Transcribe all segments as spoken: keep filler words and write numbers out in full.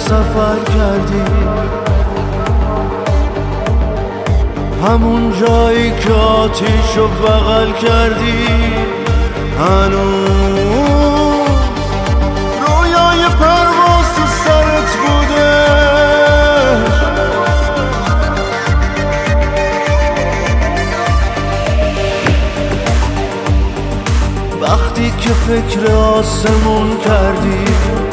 سفر کردی، همون جایی که آتیشو بغل کردی. هنوز رویای پرواز تو سرت بوده، وقتی که فکر آسمون کردی،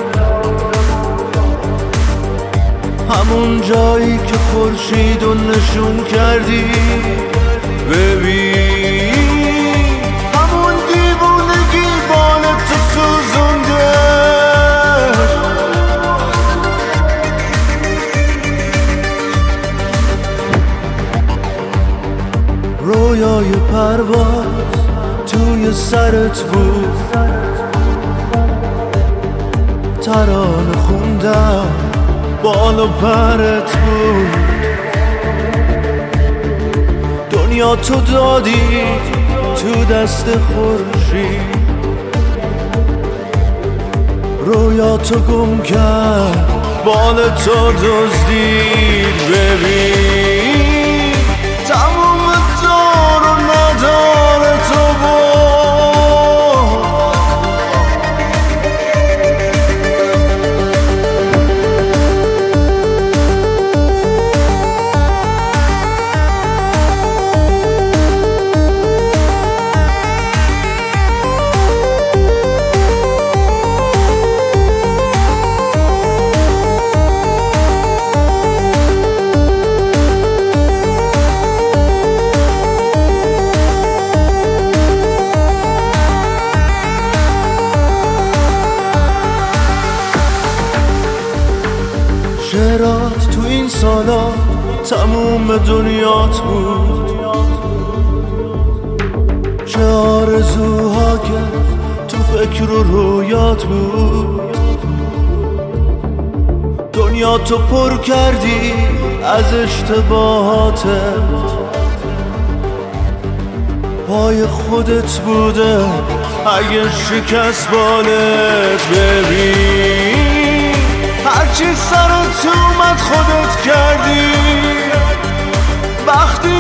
همون جایی که خورشیدو نشون کردی. ببین همون دیوونگی بالت سوزونده، رویای پرواز توی سرت بود، ترانه خوندم بال و پرت بود. دنیا تو دادی تو دست خورشید، رویا تو گم کرد بال تو دزدید. ببین تموم دار و ندار تو بود، شعرات تو این سالا تموم دنیات بود، چه آرزوها که تو فکر و رویات بود. دنیا تو پر کردی از اشتباهاتت، پای خودت بوده اگه شکست بالت. ببین هرچی سرت اومد خودت کردی، وقتی